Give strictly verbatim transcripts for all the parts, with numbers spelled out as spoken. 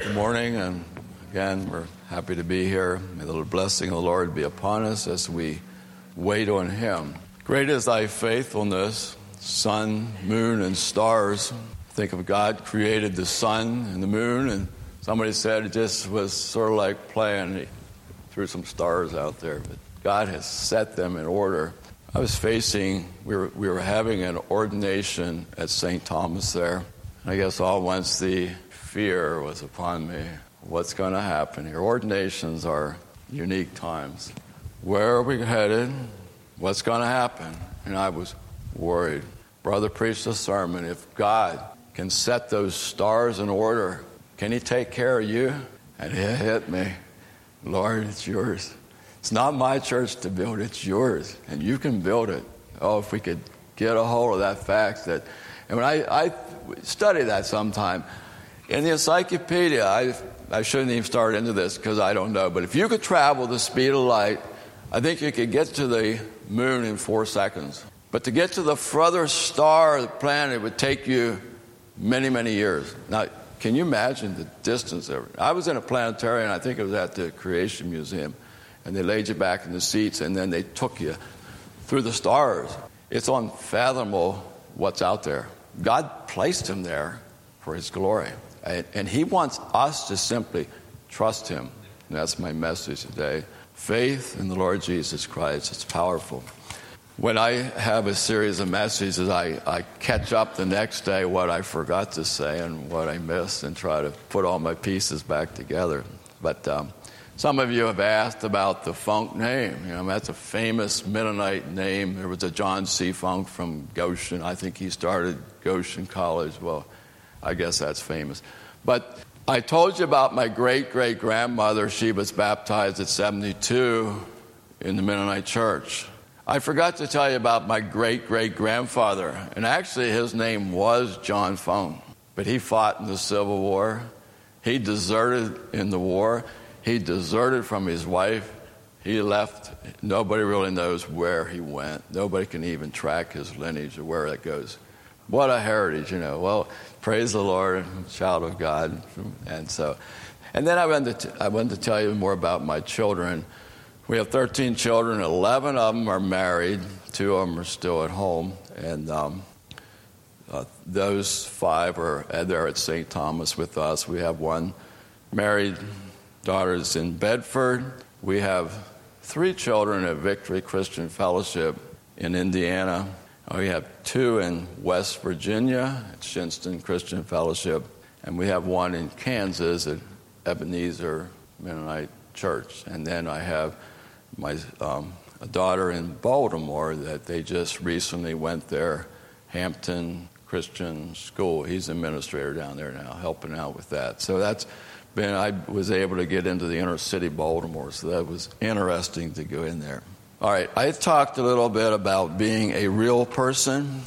Good morning, and again, we're happy to be here. May the blessing of the Lord be upon us as we wait on Him. Great is thy faithfulness, sun, moon, and stars. Think of God created the sun and the moon, and somebody said it just was sort of like playing. He threw some stars out there, but God has set them in order. I was facing, we were, we were having an ordination at Saint Thomas there. I guess all once the fear was upon me. What's going to happen here? Ordinations are unique times. Where are we headed? What's going to happen? And I was worried. Brother preached a sermon. If God can set those stars in order, can He take care of you? And it hit me. Lord, it's yours. It's not my church to build, it's yours. And you can build it. Oh, if we could get a hold of that fact that, and when I, I study that sometime, in the encyclopedia, I, I shouldn't even start into this because I don't know, but if you could travel the speed of light, I think you could get to the moon in four seconds. But to get to the further star of the planet, it would take you many, many years. Now, can you imagine the distance there? I was in a planetarium, I think it was at the Creation Museum, and they laid you back in the seats, and then they took you through the stars. It's unfathomable what's out there. God placed Him there for His glory. And He wants us to simply trust Him. And that's my message today. Faith in the Lord Jesus Christ. It's powerful. When I have a series of messages, I, I catch up the next day what I forgot to say and what I missed and try to put all my pieces back together. But um, some of you have asked about the Funk name. You know, that's a famous Mennonite name. There was a John C. Funk from Goshen. I think he started Goshen College. Well, I guess that's famous. But I told you about my great-great-grandmother. She was baptized at seventy-two in the Mennonite church. I forgot to tell you about my great-great-grandfather. And actually, his name was John Funk. But he fought in the Civil War. He deserted in the war. He deserted from his wife. He left. Nobody really knows where he went. Nobody can even track his lineage or where that goes. What a heritage, you know. Well, praise the Lord, child of God. And so, and then I wanted to, I wanted to tell you more about my children. We have thirteen children. eleven of them are married. Two of them are still at home. And um, uh, those five are there at Saint Thomas with us. We have one married daughter's in Bedford. We have three children at Victory Christian Fellowship in Indiana. We have two in West Virginia at Shinston Christian Fellowship, and we have one in Kansas at Ebenezer Mennonite Church. And then I have my um, a daughter in Baltimore that they just recently went there, Hampton Christian School. He's an administrator down there now, helping out with that. So that's been, I was able to get into the inner city Baltimore, so that was interesting to go in there. All right, I talked a little bit about being a real person,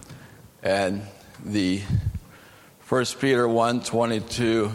and the First Peter one twenty-two,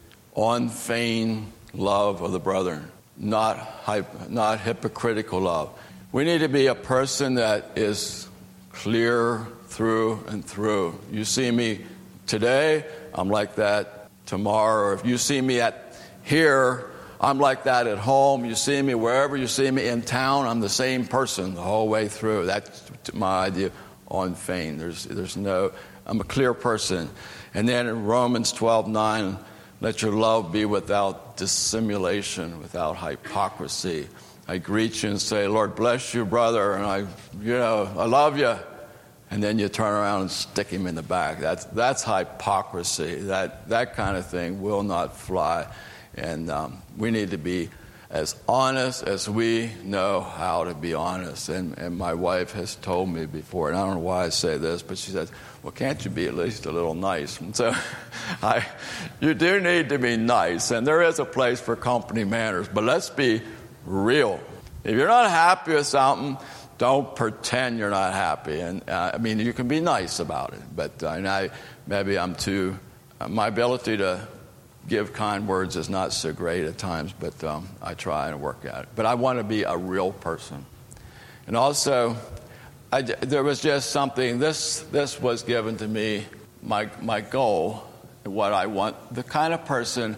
unfeigned love of the brethren, not hype, not hypocritical love. We need to be a person that is clear through and through. You see me today, I'm like that tomorrow. Or if you see me at here, I'm like that at home. You see me wherever you see me in town, I'm the same person the whole way through. That's my idea on fame. There's, there's no, I'm a clear person. And then in Romans twelve nine, let your love be without dissimulation, without hypocrisy. I greet you and say, Lord bless you, brother, and I, you know, I love you. And then you turn around and stick him in the back. That's that's hypocrisy. That that kind of thing will not fly. And um, we need to be as honest as we know how to be honest. And, and my wife has told me before, and I don't know why I say this, but she says, well, can't you be at least a little nice? And so I, you do need to be nice. And there is a place for company manners, but let's be real. If you're not happy with something, don't pretend you're not happy. And uh, I mean, you can be nice about it, but uh, and I, maybe I'm too, uh, my ability to give kind words is not so great at times, but um, I try and work at it. But I want to be a real person. And also, I, there was just something, this this was given to me, my my goal, what I want, the kind of person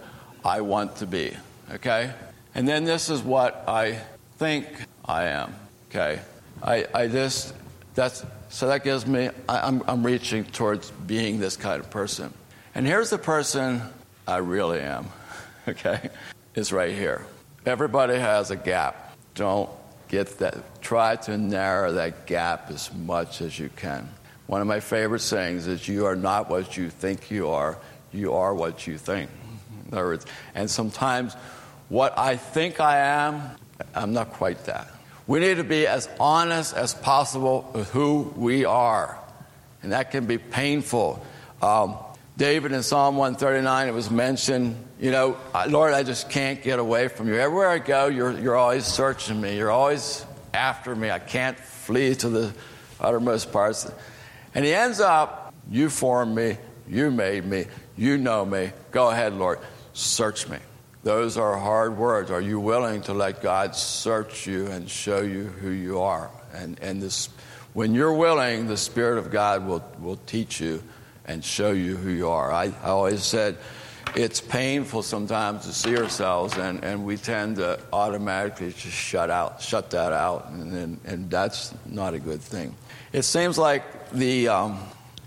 I want to be, okay? And then this is what I think I am, okay? I, I just, that's, so that gives me, I, I'm, I'm reaching towards being this kind of person. And here's the person I really am, okay? It's right here. Everybody has a gap. Don't get that. Try to narrow that gap as much as you can. One of my favorite sayings is, you are not what you think you are. You are what you think. In other words, and sometimes what I think I am, I'm not quite that. We need to be as honest as possible with who we are. And that can be painful. Um, David in Psalm one thirty-nine, it was mentioned, you know, Lord, I just can't get away from you. Everywhere I go, you're, you're always searching me. You're always after me. I can't flee to the uttermost parts. And he ends up, you formed me, you made me, you know me. Go ahead, Lord, search me. Those are hard words. Are you willing to let God search you and show you who you are? And and this, when you're willing, the Spirit of God will, will teach you and show you who you are. I, I always said it's painful sometimes to see ourselves, and, and we tend to automatically just shut out, shut that out, and and, and that's not a good thing. It seems like the um,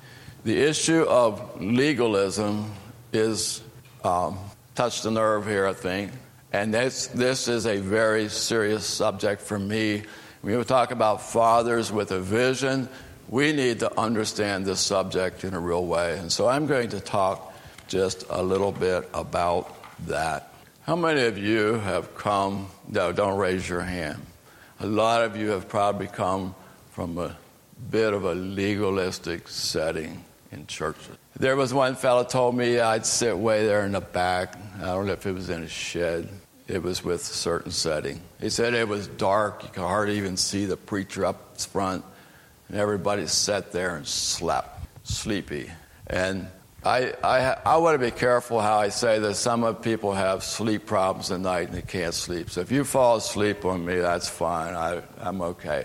the issue of legalism is um, touched the nerve here, I think, and this this is a very serious subject for me. When we talk about fathers with a vision, we need to understand this subject in a real way, and so I'm going to talk just a little bit about that. How many of you have come? No, don't raise your hand. A lot of you have probably come from a bit of a legalistic setting in churches. There was one fellow told me I'd sit way there in the back. I don't know if it was in a shed. It was with a certain setting. He said it was dark. You could hardly even see the preacher up front. And everybody sat there and slept, sleepy. And I, I, I want to be careful how I say this. Some of people have sleep problems at night and they can't sleep. So if you fall asleep on me, that's fine. I, I'm okay.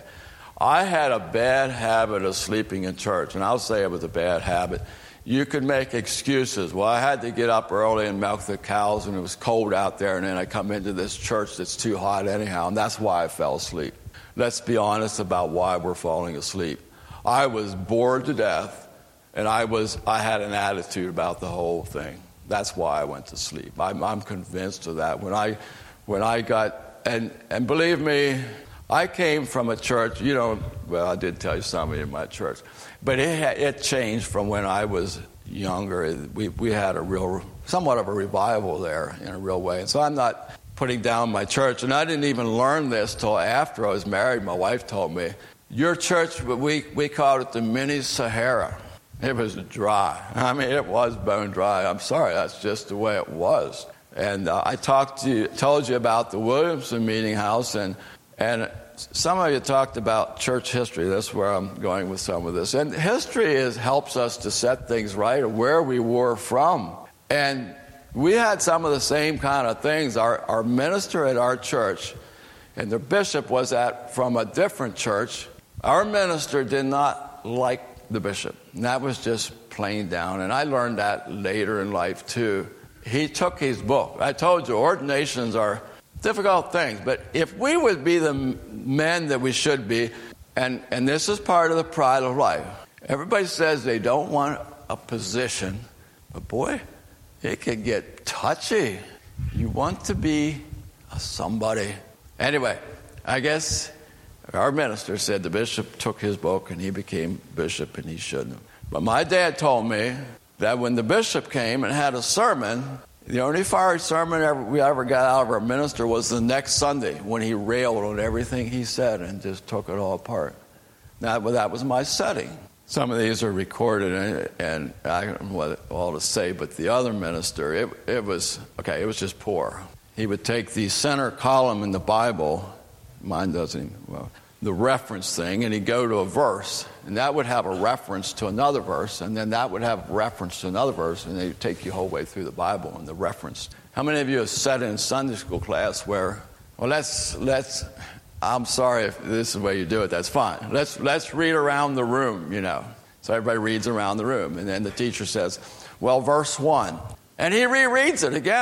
I had a bad habit of sleeping in church, and I'll say it was a bad habit. You could make excuses. Well, I had to get up early and milk the cows, and it was cold out there, and then I come into this church that's too hot anyhow, and that's why I fell asleep. Let's be honest about why we're falling asleep. I was bored to death, and I was I had an attitude about the whole thing. That's why I went to sleep. I'm, I'm convinced of that. When I when I got and and believe me, I came from a church, you know, well, I did tell you something in my church, but it it changed from when I was younger. We we had a real, somewhat of a revival there in a real way. And so I'm not putting down my church, and I didn't even learn this till after I was married. My wife told me, your church, we, we called it the mini Sahara. It was dry. I mean, it was bone dry. I'm sorry, that's just the way it was. And uh, I talked to you, told you about the Williamson Meeting House, and and some of you talked about church history. That's where I'm going with some of this. And history is helps us to set things right, where we were from. And we had some of the same kind of things. Our, our minister at our church, and the bishop was at from a different church. Our minister did not like the bishop. And that was just plain down. And I learned that later in life, too. He took his book. I told you, ordinations are difficult things, but if we would be the men that we should be, and, and this is part of the pride of life. Everybody says they don't want a position, but boy, it can get touchy. You want to be a somebody. Anyway, I guess our minister said the bishop took his book and he became bishop, and he shouldn't. But my dad told me that when the bishop came and had a sermon, the only fiery sermon ever, we ever got out of our minister was the next Sunday, when he railed on everything he said and just took it all apart. Now, well, that was my setting. Some of these are recorded, and, and I don't know what all to say, but the other minister, it, it was, okay, it was just poor. He would take the center column in the Bible, mine doesn't even, well, the reference thing, and he'd go to a verse, and that would have a reference to another verse, and then that would have a reference to another verse, and they'd take you the whole way through the Bible and the reference. How many of you have sat in Sunday school class where, well, let's, let's, I'm sorry if this is the way you do it, that's fine. Let's, let's read around the room, you know. So everybody reads around the room, and then the teacher says, well, verse one. And he rereads it again.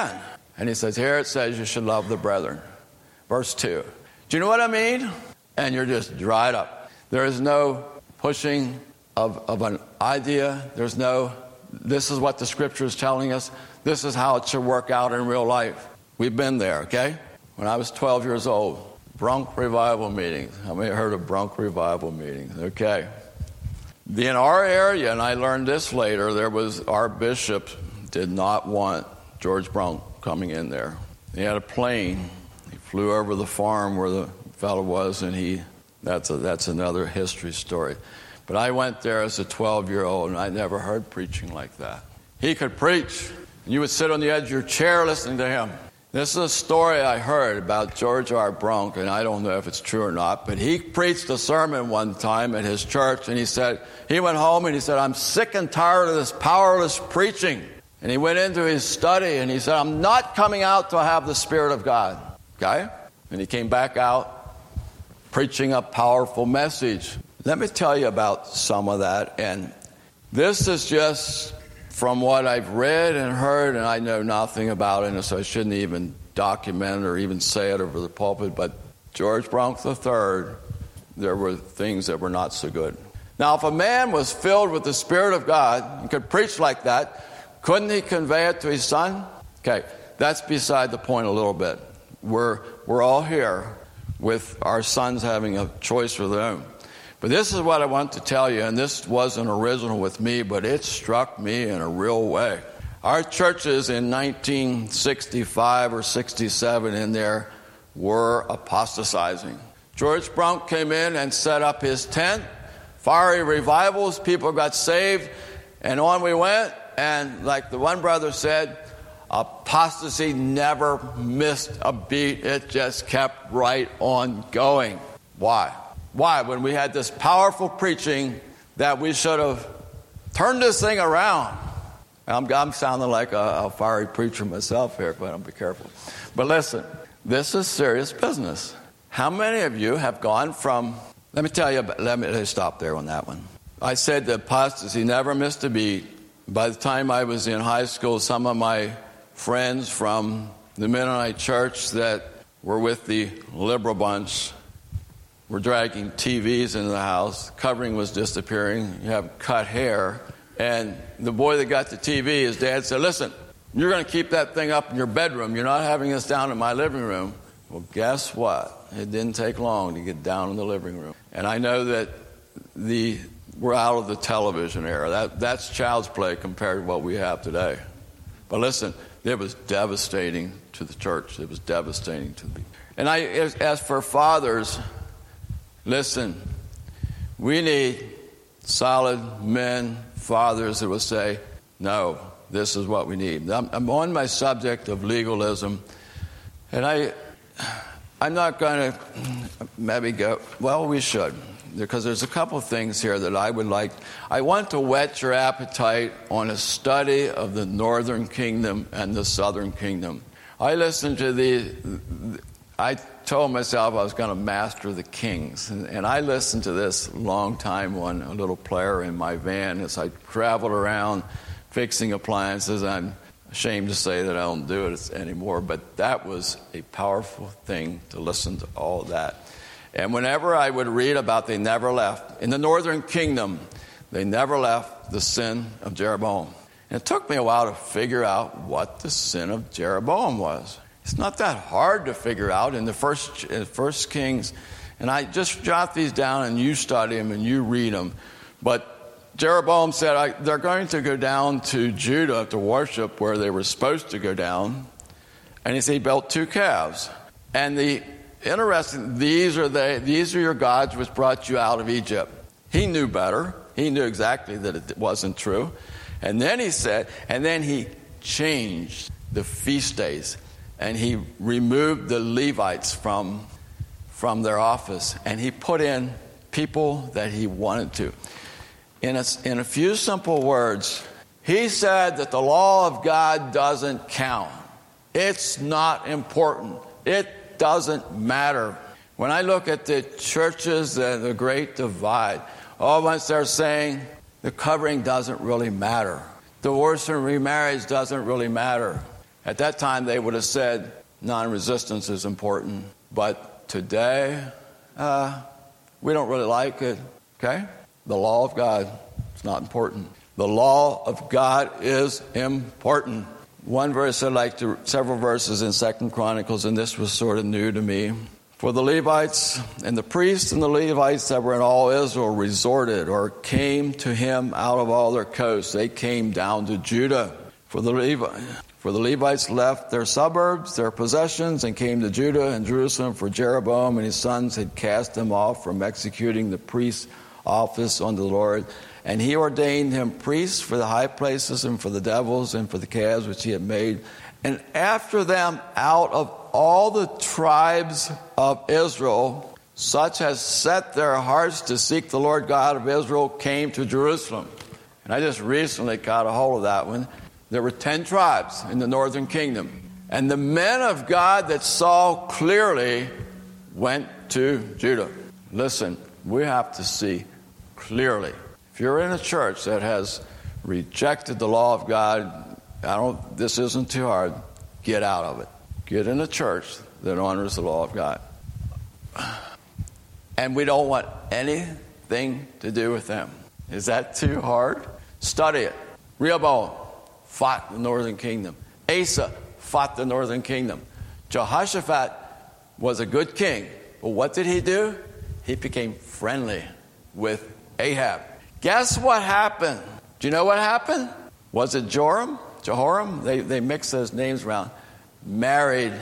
And he says, here it says you should love the brethren. Verse two. Do you know what I mean? And you're just dried up. There is no pushing of, of an idea. There's no, this is what the Scripture is telling us. This is how it should work out in real life. We've been there, okay? When I was twelve years old, Brunk Revival meetings. How many heard of Brunk Revival meetings? Okay. In our area, and I learned this later, there was, our bishop did not want George Brunk coming in there. He had a plane. He flew over the farm where the fellow was, and he, that's a, that's another history story. But I went there as a twelve-year-old, and I never heard preaching like that. He could preach, and you would sit on the edge of your chair listening to him. This is a story I heard about George R. Brunk, and I don't know if it's true or not, but he preached a sermon one time at his church, and he said, he went home and he said, I'm sick and tired of this powerless preaching. And he went into his study and he said, I'm not coming out to have the Spirit of God. Okay? And he came back out preaching a powerful message. Let me tell you about some of that. And this is just from what I've read and heard, and I know nothing about it, and so I shouldn't even document it or even say it over the pulpit. But George Brunk the third, there were things that were not so good. Now, if a man was filled with the Spirit of God and could preach like that, couldn't he convey it to his son? Okay, that's beside the point a little bit. We're, we're all here with our sons having a choice of their own. But this is what I want to tell you, and this wasn't original with me, but it struck me in a real way. Our churches in nineteen sixty-five or sixty-seven in there were apostatizing. George Brunk came in and set up his tent, fiery revivals, people got saved, and on we went. And like the one brother said, apostasy never missed a beat. It just kept right on going. Why? Why? When we had this powerful preaching that we should have turned this thing around. I'm, I'm sounding like a, a fiery preacher myself here, but I'll be careful. But listen, this is serious business. How many of you have gone from, let me tell you, let me, let me stop there on that one. I said that apostasy never missed a beat. By the time I was in high school, some of my friends from the Mennonite church that were with the liberal bunch were dragging T Vs into the house. Covering was disappearing. You have cut hair. And the boy that got the T V, his dad said, listen, you're going to keep that thing up in your bedroom. You're not having us down in my living room. Well, guess what? It didn't take long to get down in the living room. And I know that the we're out of the television era. That, that's child's play compared to what we have today. But listen, it was devastating to the church. It was devastating to the people. And I, as, as for fathers, listen, we need solid men, fathers that will say, no, this is what we need. I'm, I'm on my subject of legalism, and I, I'm not going to maybe go, well, we should, because there's a couple of things here that I would like. I want to whet your appetite on a study of the northern kingdom and the southern kingdom. I listened to the, I told myself I was going to master the kings, and, and I listened to this long time on a little player in my van as I traveled around fixing appliances. I'm ashamed to say that I don't do it anymore, but that was a powerful thing to listen to all that. And whenever I would read about they never left, in the northern kingdom, they never left the sin of Jeroboam. And it took me a while to figure out what the sin of Jeroboam was. It's not that hard to figure out in the first, in first Kings. And I just jot these down and you study them and you read them. But Jeroboam said, I, they're going to go down to Judah to worship where they were supposed to go down. And he said he built two calves. And the interesting, these are the, these are your gods which brought you out of Egypt. He knew better. He knew exactly that it wasn't true. And then he said, and then he changed the feast days. And he removed the Levites from, from their office. And he put in people that he wanted to. In a, in a few simple words, he said that the law of God doesn't count. It's not important. It doesn't matter. When I look at the churches and the great divide, all once they're saying the covering doesn't really matter. Divorce and remarriage doesn't really matter. At that time, they would have said non-resistance is important. But today, uh, we don't really like it, okay? The law of God is not important. The law of God is important. One verse I like to, several verses in Second Chronicles, and this was sort of new to me. For the Levites and the priests and the Levites that were in all Israel resorted or came to him out of all their coasts. They came down to Judah. For the Levites, for the Levites left their suburbs, their possessions, and came to Judah and Jerusalem, for Jeroboam and his sons had cast them off from executing the priest's office unto the Lord. And he ordained him priests for the high places and for the devils and for the calves which he had made. And after them, out of all the tribes of Israel, such as set their hearts to seek the Lord God of Israel, came to Jerusalem. And I just recently got a hold of that one. There were ten tribes in the northern kingdom. And the men of God that saw clearly went to Judah. Listen, we have to see clearly. If you're in a church that has rejected the law of God, I don't, this isn't too hard, get out of it. Get in a church that honors the law of God. And we don't want anything to do with them. Is that too hard? Study it. Rehoboam fought the northern kingdom. Asa fought the northern kingdom. Jehoshaphat was a good king. But what did he do? He became friendly with Ahab. Guess what happened? Do you know what happened? Was it Joram? Jehoram? They, they mixed those names around. Married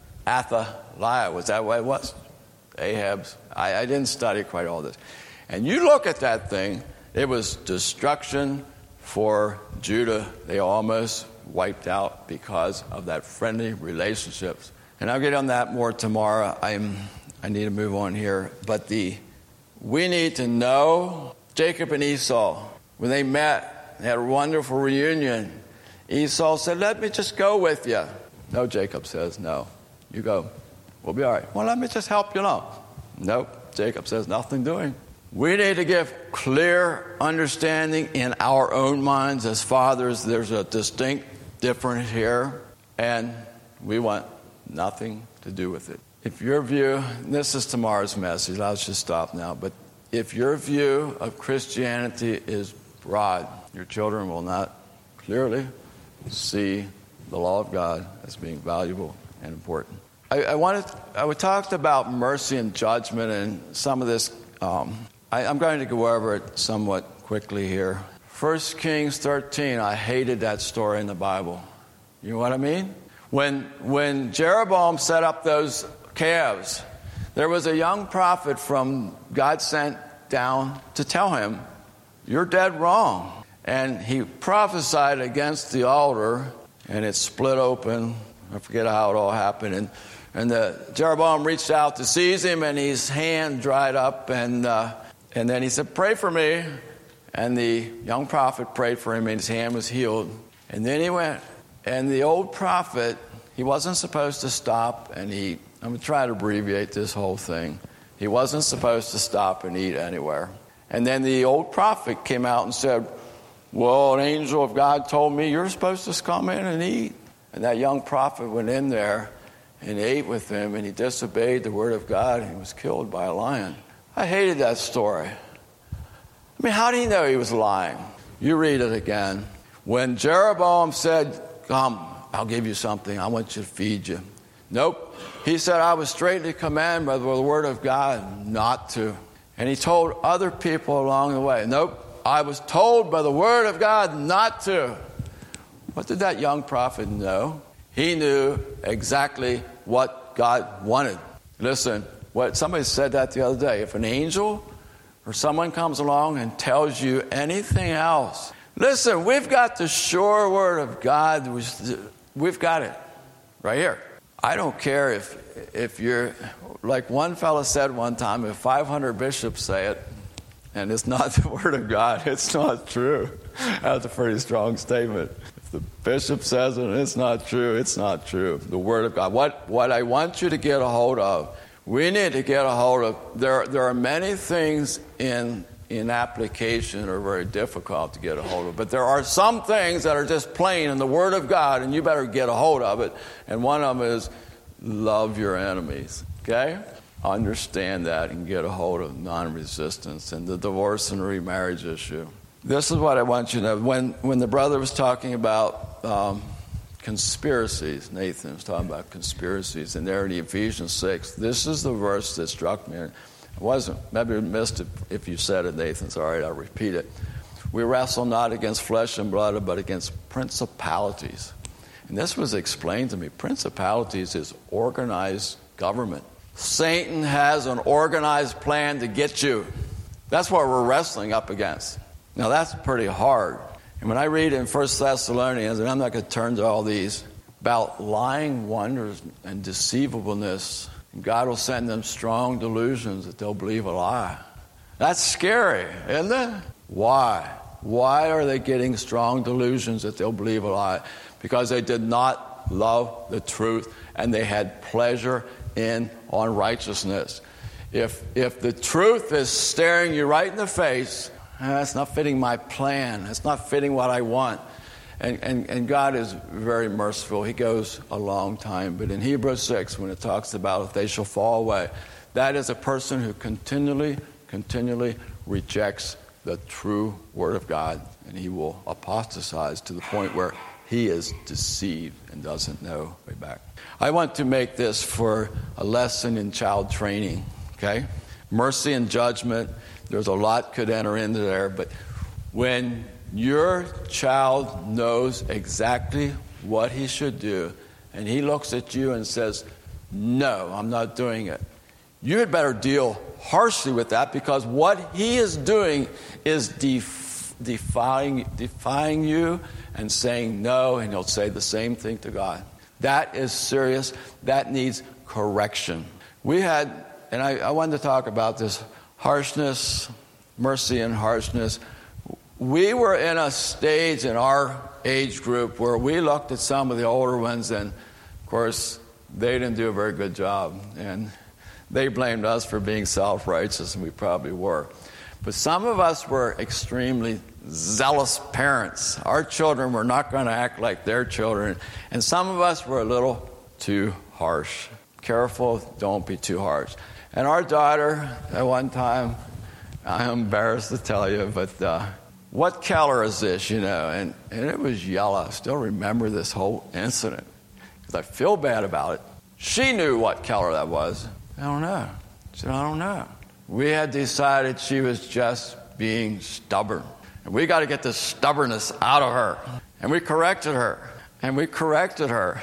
Athaliah. Was that what it was? Ahab's. I, I didn't study quite all this. And you look at that thing, it was destruction for Judah. They almost wiped out because of that friendly relationships. And I'll get on that more tomorrow. I'm, I need to move on here. But the we need to know Jacob and Esau, when they met, they had a wonderful reunion. Esau said, let me just go with you. No, Jacob says, no, you go. We'll be all right. Well, let me just help you along. Nope, Jacob says, nothing doing. We need to give clear understanding in our own minds as fathers. There's a distinct difference here, and we want nothing to do with it. If your view, this is tomorrow's message, I'll just stop now, but if your view of Christianity is broad, your children will not clearly see the law of God as being valuable and important. I, I wanted, I talked about mercy and judgment and some of this. Um, I, I'm going to go over it somewhat quickly here. First Kings thirteen, I hated that story in the Bible. You know what I mean? When, when Jeroboam set up those calves, there was a young prophet from God sent down to tell him, you're dead wrong. And he prophesied against the altar, and it split open. I forget how it all happened. And, and the, Jeroboam reached out to seize him, and his hand dried up. And, uh, and then he said, pray for me. And the young prophet prayed for him, and his hand was healed. And then he went. And the old prophet, he wasn't supposed to stop, and he, I'm going to try to abbreviate this whole thing. He wasn't supposed to stop and eat anywhere. And then the old prophet came out and said, well, an angel of God told me you're supposed to come in and eat. And that young prophet went in there and ate with him, and he disobeyed the word of God, and he was killed by a lion. I hated that story. I mean, how do you know he was lying? You read it again. When Jeroboam said, come, I'll give you something. I want you to feed you. Nope. He said, I was straightly commanded by the word of God not to. And he told other people along the way, nope. I was told by the word of God not to. What did that young prophet know? He knew exactly what God wanted. Listen, what somebody said that the other day. If an angel or someone comes along and tells you anything else, listen, we've got the sure word of God. We've got it right here. I don't care if if you're, like one fellow said one time, if five hundred bishops say it, and it's not the word of God, it's not true. That's a pretty strong statement. If the bishop says it and it's not true, it's not true. The word of God. What what I want you to get a hold of, we need to get a hold of, there, there are many things in in application are very difficult to get a hold of. But there are some things that are just plain in the Word of God, and you better get a hold of it. And one of them is love your enemies. Okay? Understand that and get a hold of non-resistance and the divorce and remarriage issue. This is what I want you to know. When, when the brother was talking about um, conspiracies, Nathan was talking about conspiracies, and there in Ephesians six, this is the verse that struck me. It wasn't, maybe you missed it if you said it, Nathan. It's all right, I'll repeat it. We wrestle not against flesh and blood, but against principalities. And this was explained to me. Principalities is organized government. Satan has an organized plan to get you. That's what we're wrestling up against. Now, that's pretty hard. And when I read in First Thessalonians, and I'm not going to turn to all these, about lying wonders and deceivableness, God will send them strong delusions that they'll believe a lie. That's scary, isn't it? Why? Why are they getting strong delusions that they'll believe a lie? Because they did not love the truth, and they had pleasure in unrighteousness. If if the truth is staring you right in the face, that's not fitting my plan. That's not fitting what I want. And, and and God is very merciful. He goes a long time. But in Hebrews six, when it talks about if they shall fall away, that is a person who continually, continually rejects the true Word of God, and he will apostatize to the point where he is deceived and doesn't know way back. I want to make this for a lesson in child training, okay? Mercy and judgment, there's a lot could enter into there, but when your child knows exactly what he should do, and he looks at you and says, no, I'm not doing it, you had better deal harshly with that, because what he is doing is def- defying, defying you and saying no, and he'll say the same thing to God. That is serious. That needs correction. We had, and I, I wanted to talk about this, harshness, mercy and harshness. We were in a stage in our age group where we looked at some of the older ones, and of course, they didn't do a very good job. And they blamed us for being self-righteous, and we probably were. But some of us were extremely zealous parents. Our children were not going to act like their children. And some of us were a little too harsh. Careful, don't be too harsh. And our daughter, at one time, I'm embarrassed to tell you, but uh, what color is this, you know? And, and it was yellow. I still remember this whole incident because I feel bad about it. She knew what color that was. I don't know. She said, I don't know. We had decided she was just being stubborn. And we got to get this stubbornness out of her. And we corrected her. And we corrected her.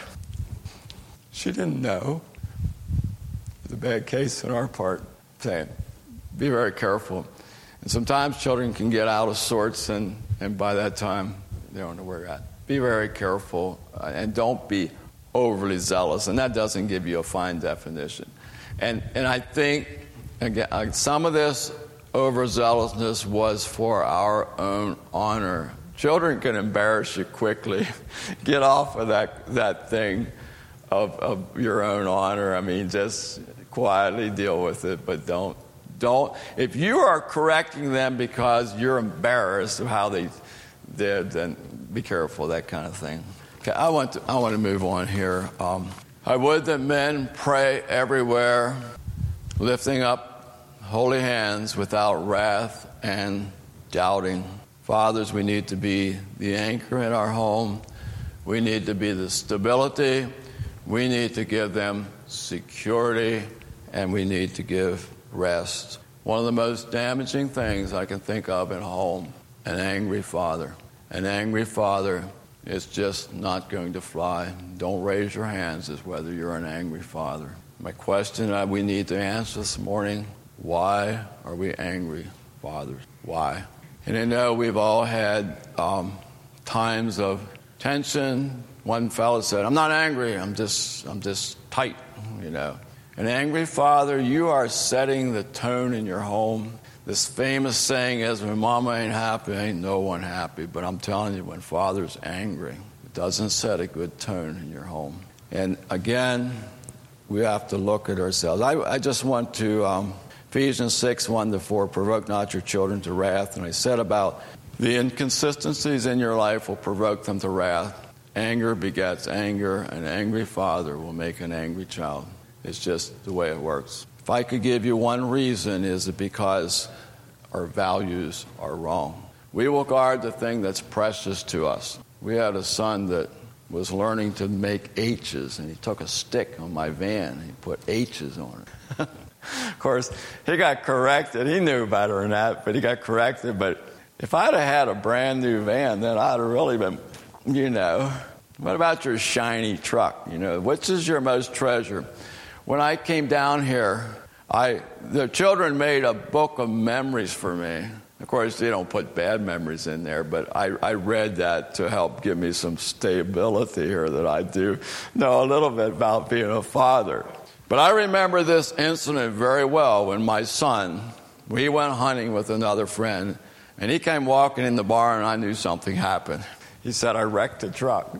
She didn't know. It was a bad case on our part. Saying, be very careful. And sometimes children can get out of sorts, and, and by that time, they don't know where you're at. Be very careful, uh, and don't be overly zealous. And that doesn't give you a fine definition. And and I think, again, some of this overzealousness was for our own honor. Children can embarrass you quickly. Get off of that that thing of, of your own honor. I mean, just quietly deal with it, but don't don't. If you are correcting them because you're embarrassed of how they did, then be careful, that kind of thing. Okay, I want to I want to move on here. Um, I would that men pray everywhere, lifting up holy hands without wrath and doubting. Fathers, we need to be the anchor in our home. We need to be the stability. We need to give them security, and we need to give rest. One of the most damaging things I can think of in a home, an angry father. An angry father is just not going to fly. Don't raise your hands as whether you're an angry father. My question that we need to answer this morning, why are we angry fathers? Why? And I know we've all had um, times of tension. One fellow said, I'm not angry, I'm just I'm just tight, you know. An angry father, you are setting the tone in your home. This famous saying is, when mama ain't happy, ain't no one happy. But I'm telling you, when father's angry, it doesn't set a good tone in your home. And again, we have to look at ourselves. I, I just want to um, Ephesians six, one to four, provoke not your children to wrath. And I said about the inconsistencies in your life will provoke them to wrath. Anger begets anger. An angry father will make an angry child. It's just the way it works. If I could give you one reason, is it because our values are wrong. We will guard the thing that's precious to us. We had a son that was learning to make H's, and he took a stick on my van and he put H's on it. Of course, he got corrected. He knew better than that, but he got corrected. But if I'd have had a brand new van, then I'd have really been, you know. What about your shiny truck? You know, which is your most treasure? When I came down here, I the children made a book of memories for me. Of course, they don't put bad memories in there, but I, I read that to help give me some stability here, that I do know a little bit about being a father. But I remember this incident very well when my son, we went hunting with another friend, and he came walking in the bar, and I knew something happened. He said, I wrecked a truck.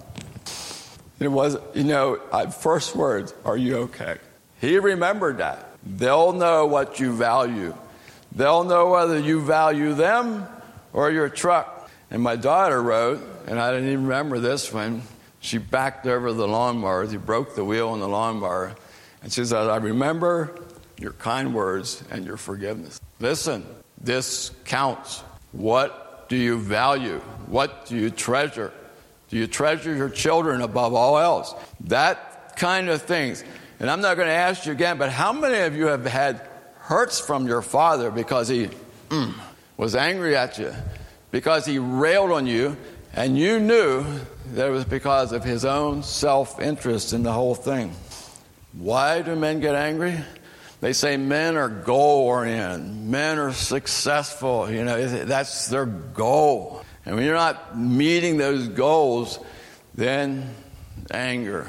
It was, you know, I, first words, are you okay? He remembered that. They'll know what you value. They'll know whether you value them or your truck. And my daughter wrote, and I didn't even remember this one, she backed over the lawnmower. She broke the wheel on the lawnmower. And she said, I remember your kind words and your forgiveness. Listen, this counts. What do you value? What do you treasure? Do you treasure your children above all else? That kind of things. And I'm not going to ask you again, but how many of you have had hurts from your father because he mm, was angry at you, because he railed on you, and you knew that it was because of his own self-interest in the whole thing? Why do men get angry? They say men are goal-oriented. Men are successful. You know, that's their goal. And when you're not meeting those goals, then anger.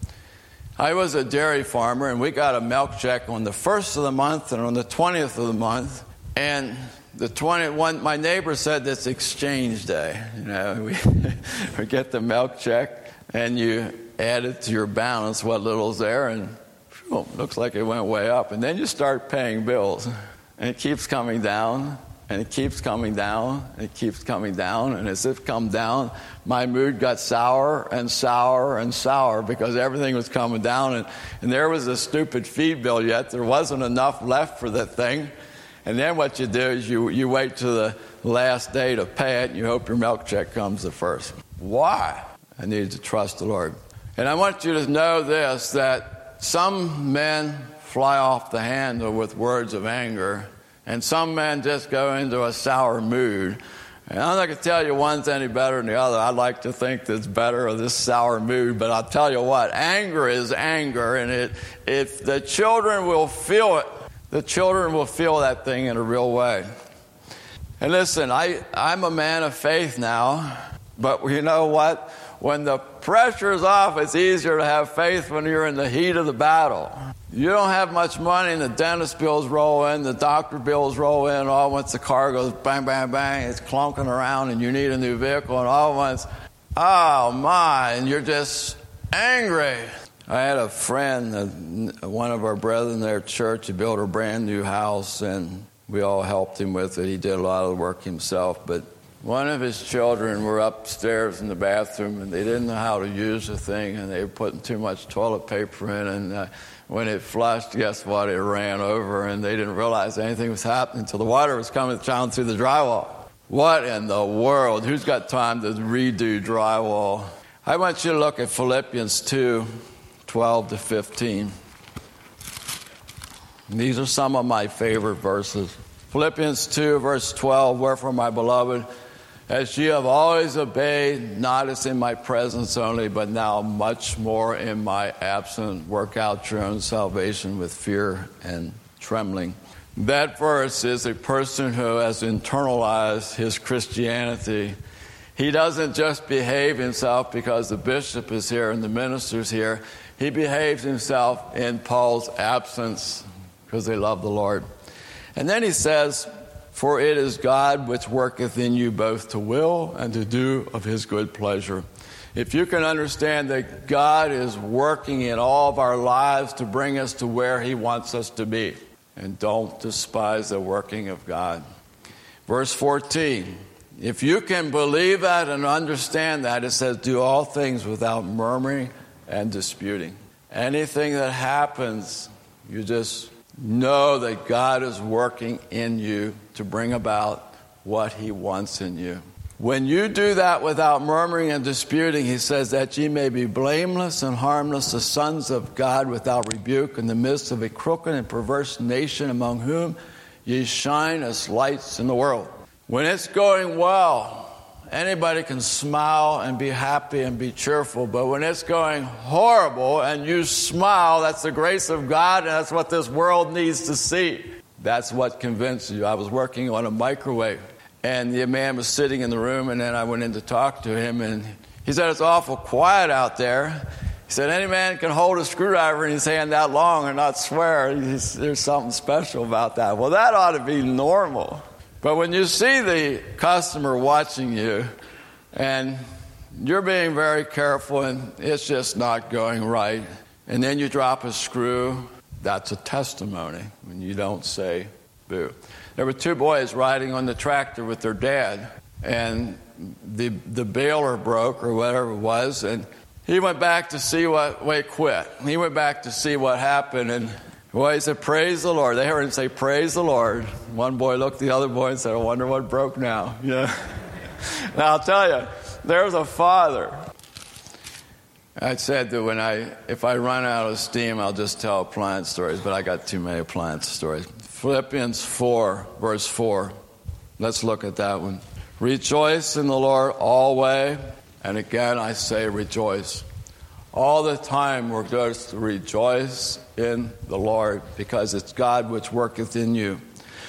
I was a dairy farmer, and we got a milk check on the first of the month and on the twentieth of the month. And the twentieth, my neighbor said it's exchange day. You know, we, we get the milk check, and you add it to your balance, what little's there, and whew, looks like it went way up. And then you start paying bills, and it keeps coming down, and it keeps coming down, and it keeps coming down. And as it come down, my mood got sour and sour and sour because everything was coming down. And, and there was a stupid feed bill yet. There wasn't enough left for the thing. And then what you do is you, you wait to the last day to pay it, and you hope your milk check comes the first. Why? I needed to trust the Lord. And I want you to know this, that some men fly off the handle with words of anger, and some men just go into a sour mood. And I'm not going to tell you one's any better than the other. I'd like to think that's better, or this sour mood, but I'll tell you what, anger is anger, and it, if the children will feel it, the children will feel that thing in a real way. And listen, I, I'm a man of faith now, but you know what? When the pressure's off, it's easier to have faith when you're in the heat of the battle. You don't have much money, and the dentist bills roll in, the doctor bills roll in, all at once the car goes bang, bang, bang, it's clunking around, and you need a new vehicle, and all at once, oh my, and you're just angry. I had a friend, uh, one of our brethren there at church, he built a brand new house, and we all helped him with it. He did a lot of the work himself, but one of his children were upstairs in the bathroom, and they didn't know how to use the thing, and they were putting too much toilet paper in, and uh, when it flushed, guess what? It ran over, and they didn't realize anything was happening until the water was coming down through the drywall. What in the world? Who's got time to redo drywall? I want you to look at Philippians two, twelve to fifteen. And these are some of my favorite verses. Philippians two, verse twelve, wherefore, my beloved, as ye have always obeyed, not as in my presence only, but now much more in my absence, work out your own salvation with fear and trembling. That verse is a person who has internalized his Christianity. He doesn't just behave himself because the bishop is here and the minister's here. He behaves himself in Paul's absence because they love the Lord. And then he says, for it is God which worketh in you both to will and to do of his good pleasure. If you can understand that God is working in all of our lives to bring us to where he wants us to be. and don't despise the working of God. Verse fourteen, if you can believe that and understand that, it says, do all things without murmuring and disputing. Anything that happens, you just know that God is working in you to bring about what he wants in you. When you do that without murmuring and disputing, he says that ye may be blameless and harmless, the sons of God without rebuke, in the midst of a crooked and perverse nation, among whom ye shine as lights in the world. When it's going well, anybody can smile and be happy and be cheerful, but when it's going horrible and you smile, that's the grace of God, and that's what this world needs to see. That's what convinced you. I was working on a microwave, and the man was sitting in the room, and then I went in to talk to him, and he said, it's awful quiet out there. He said, any man can hold a screwdriver in his hand that long and not swear. There's something special about that. Well, that ought to be normal. But when you see the customer watching you and you're being very careful and it's just not going right, and then you drop a screw, that's a testimony when you don't say boo. There were two boys riding on the tractor with their dad, and the the baler broke or whatever it was, and he went back to see what, well, he quit. He went back to see what happened, and well, he said, praise the Lord. They heard him say, praise the Lord. One boy looked at the other boy and said, I wonder what broke now. Yeah. Now, I'll tell you, there's a father. I said that when I, if I run out of steam, I'll just tell appliance stories, but I got too many appliance stories. Philippians four, verse four. Let's look at that one. Rejoice in the Lord always. And again, I say rejoice. All the time we're going to rejoice in the Lord, because it's God which worketh in you.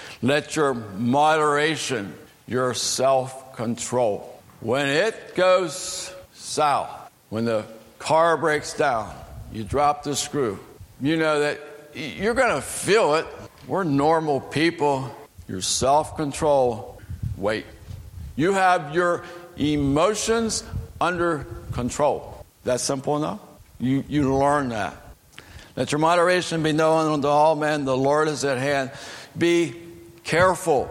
Let your moderation, your self-control, when it goes south, when the car breaks down, you drop the screw, you know that you're going to feel it. We're normal people. Your self-control, wait. You have your emotions under control. That's simple enough. You you learn that. Let your moderation be known unto all men. The Lord is at hand. Be careful.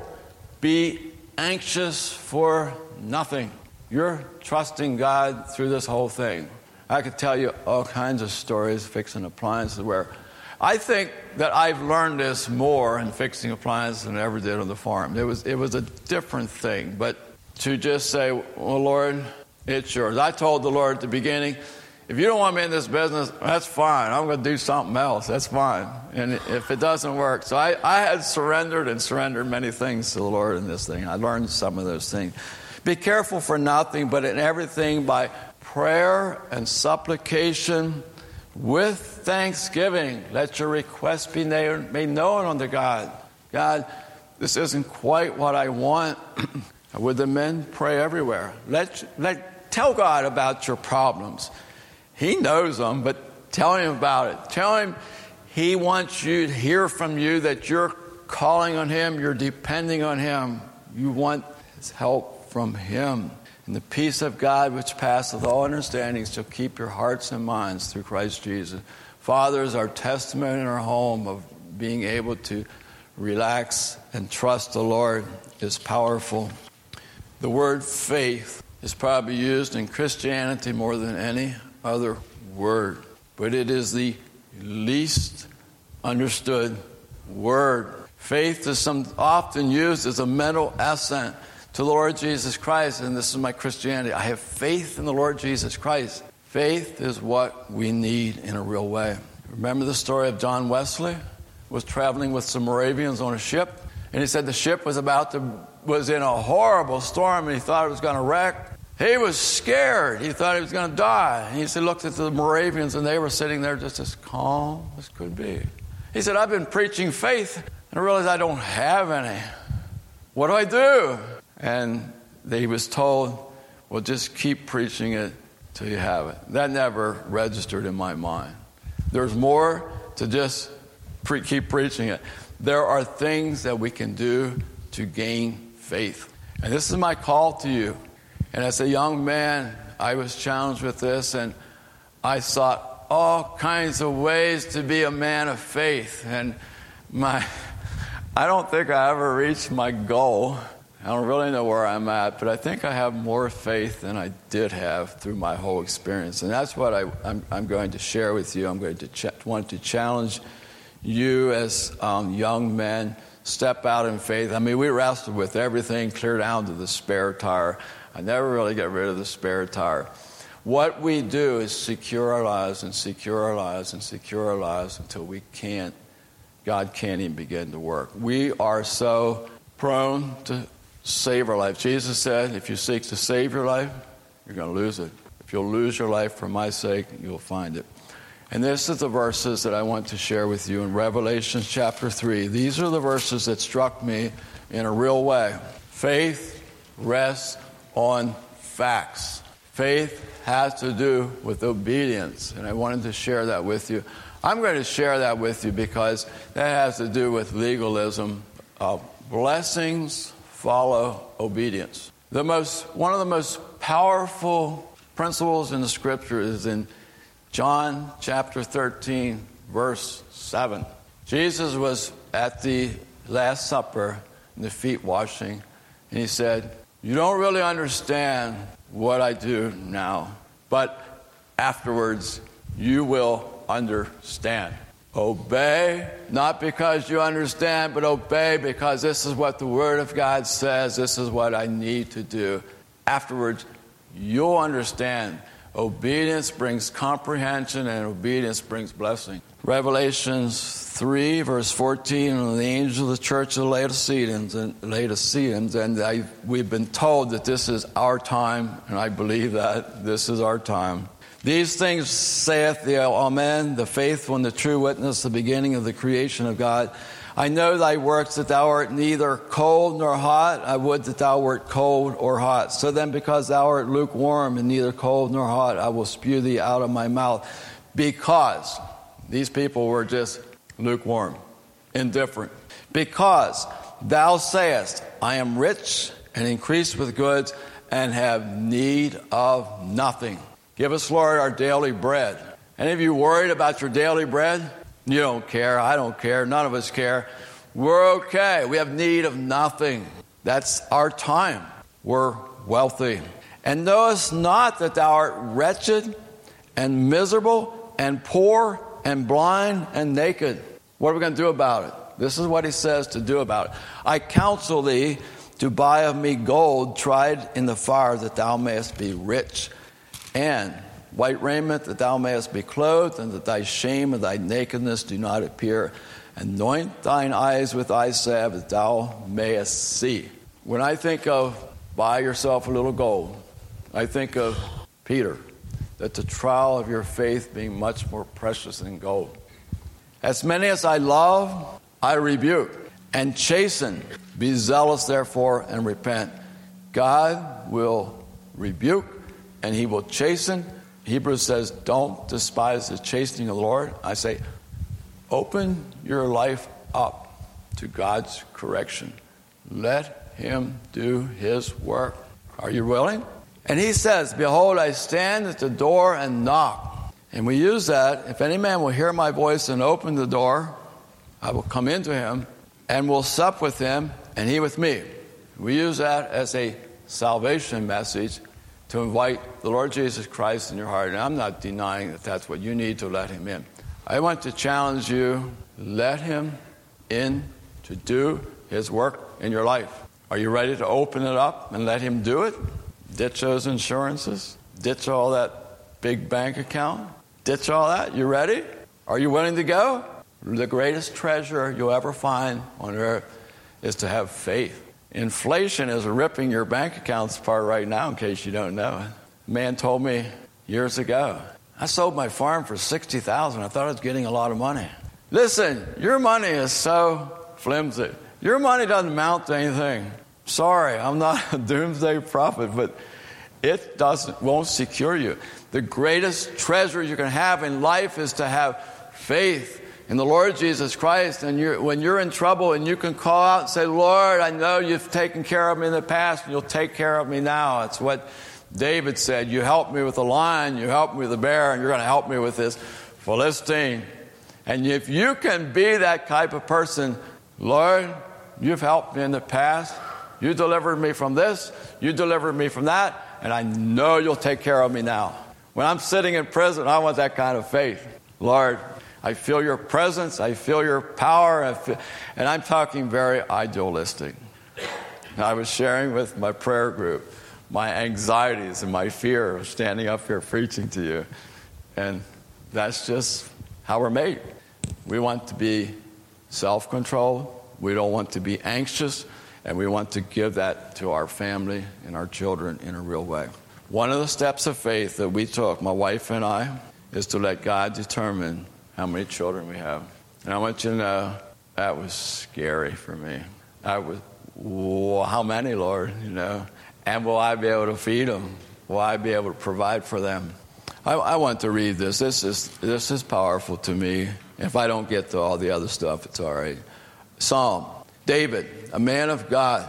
Be anxious for nothing. You're trusting God through this whole thing. I could tell you all kinds of stories fixing appliances where I think that I've learned this more in fixing appliances than I ever did on the farm. It was it was a different thing. But to just say, well, Lord, it's yours. I told the Lord at the beginning, if you don't want me in this business, that's fine. I'm going to do something else. That's fine. And if it doesn't work. So I, I had surrendered and surrendered many things to the Lord in this thing. I learned some of those things. Be careful for nothing, but in everything by prayer and supplication with thanksgiving. Let your requests be made known unto God. God, this isn't quite what I want. Would the men pray everywhere? Let, let tell God about your problems. He knows them, but tell him about it. Tell him he wants you to hear from you that you're calling on him, you're depending on him. You want his help from him. And the peace of God which passeth all understanding shall keep your hearts and minds through Christ Jesus. Fathers, our testimony in our home of being able to relax and trust the Lord is powerful. The word faith is probably used in Christianity more than any other word, but it is the least understood word. Faith is some, often used as a mental assent to the Lord Jesus Christ, and this is my Christianity. I have faith in the Lord Jesus Christ. Faith is what we need in a real way. Remember the story of John Wesley? Was traveling with some Moravians on a ship, and he said the ship was about to was in a horrible storm, and he thought it was going to wreck. He was scared. He thought he was going to die. And he said, looked at the Moravians, and they were sitting there just as calm as could be. He said, I've been preaching faith, and I realized I don't have any. What do I do? And he was told, well, just keep preaching it till you have it. That never registered in my mind. There's more to just pre- keep preaching it. There are things that we can do to gain faith. And this is my call to you. And as a young man, I was challenged with this, and I sought all kinds of ways to be a man of faith. And My, I don't think I ever reached my goal. I don't really know where I'm at, but I think I have more faith than I did have through my whole experience. And that's what I, I'm, I'm going to share with you. I'm going to ch- want to challenge you as um, young men. Step out in faith. I mean, we wrestled with everything clear down to the spare tire. I never really get rid of the spare tire. What we do is secure our lives and secure our lives and secure our lives until we can't, God can't even begin to work. We are so prone to save our life. Jesus said, if you seek to save your life, you're going to lose it. If you'll lose your life for my sake, you'll find it. And this is the verses that I want to share with you in Revelation chapter three. These are the verses that struck me in a real way. Faith rests on facts. Faith has to do with obedience, and I wanted to share that with you. I'm going to share that with you because that has to do with legalism. Uh, blessings follow obedience. The most, one of the most powerful principles in the Scripture is in John chapter thirteen, verse seven. Jesus was at the Last Supper, the feet washing, and he said, you don't really understand what I do now, but afterwards you will understand. Obey, not because you understand, but obey because this is what the Word of God says. This is what I need to do. Afterwards, you'll understand. Obedience brings comprehension, and obedience brings blessing. Revelations three, verse fourteen, and the angel of the church of the Laodiceans, and, Laodiceans, and I, we've been told that this is our time, and I believe that this is our time. These things saith the Amen, the faithful and the true witness, the beginning of the creation of God. I know thy works, that thou art neither cold nor hot. I would that thou wert cold or hot. So then, because thou art lukewarm and neither cold nor hot, I will spew thee out of my mouth. Because these people were just lukewarm, indifferent. Because thou sayest, I am rich and increased with goods and have need of nothing. Give us, Lord, our daily bread. Any of you worried about your daily bread? You don't care. I don't care. None of us care. We're okay. We have need of nothing. That's our time. We're wealthy. And knowest not that thou art wretched and miserable and poor and blind and naked. What are we going to do about it? This is what he says to do about it. I counsel thee to buy of me gold tried in the fire, that thou mayest be rich, and white raiment, that thou mayest be clothed, and that thy shame and thy nakedness do not appear. Anoint thine eyes with eye salve, that thou mayest see. When I think of buy yourself a little gold, I think of Peter, that the trial of your faith being much more precious than gold. As many as I love, I rebuke and chasten. Be zealous, therefore, and repent. God will rebuke and he will chasten. Hebrews says, don't despise the chastening of the Lord. I say, open your life up to God's correction. Let him do his work. Are you willing? And he says, behold, I stand at the door and knock. And we use that, if any man will hear my voice and open the door, I will come into him and will sup with him and he with me. We use that as a salvation message to invite the Lord Jesus Christ in your heart. And I'm not denying that that's what you need to let him in. I want to challenge you, let him in to do his work in your life. Are you ready to open it up and let him do it? Ditch those insurances. Ditch all that big bank account. Ditch all that. You ready? Are you willing to go? The greatest treasure you'll ever find on earth is to have faith. Inflation is ripping your bank accounts apart right now, in case you don't know it. A man told me years ago, I sold my farm for sixty thousand dollars. I thought I was getting a lot of money. Listen, your money is so flimsy. Your money doesn't amount to anything. Sorry, I'm not a doomsday prophet, but it doesn't won't secure you. The greatest treasure you can have in life is to have faith in the Lord Jesus Christ. And you're, when you're in trouble and you can call out and say, Lord, I know you've taken care of me in the past and you'll take care of me now. It's what David said. You helped me with the lion, you helped me with the bear, and you're going to help me with this Philistine. And if you can be that type of person, Lord, you've helped me in the past. You delivered me from this. You delivered me from that. And I know you'll take care of me now. When I'm sitting in prison, I want that kind of faith. Lord, I feel your presence. I feel your power. I feel, and I'm talking very idealistic. I was sharing with my prayer group my anxieties and my fear of standing up here preaching to you. And that's just how we're made. We want to be self-controlled. We don't want to be anxious. And we want to give that to our family and our children in a real way. One of the steps of faith that we took, my wife and I, is to let God determine how many children we have. And I want you to know that was scary for me. I was, well, how many, Lord? You know, and will I be able to feed them? Will I be able to provide for them? I, I want to read this. This is this is powerful to me. If I don't get to all the other stuff, it's all right. Psalm. David, a man of God.